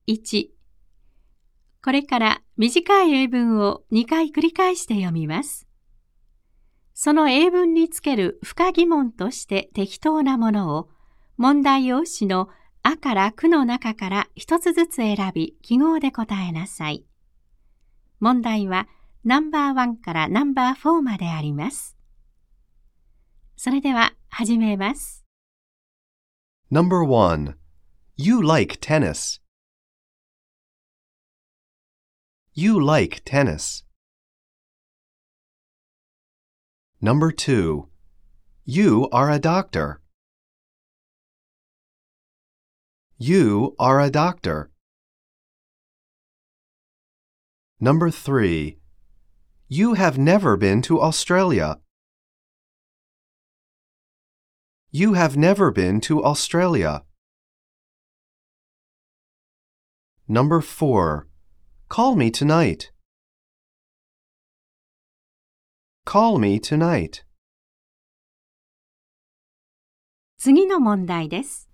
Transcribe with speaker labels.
Speaker 1: 1、これから短い英文を2回繰り返して読みます。その英文につける不可疑問として適当なものを問題用紙のあからくの中から一つずつ選び記号で答えなさい。問題はナンバー1からナンバー4まであります。それでは始めます。
Speaker 2: Number 1. You like tennis. You like tennis. Number 2. You are a doctor. You are a doctor. Number 3. You have never been to Australia. You have never been to Australia. Number 4. Call me tonight. Call me tonight.
Speaker 1: 次の問題です。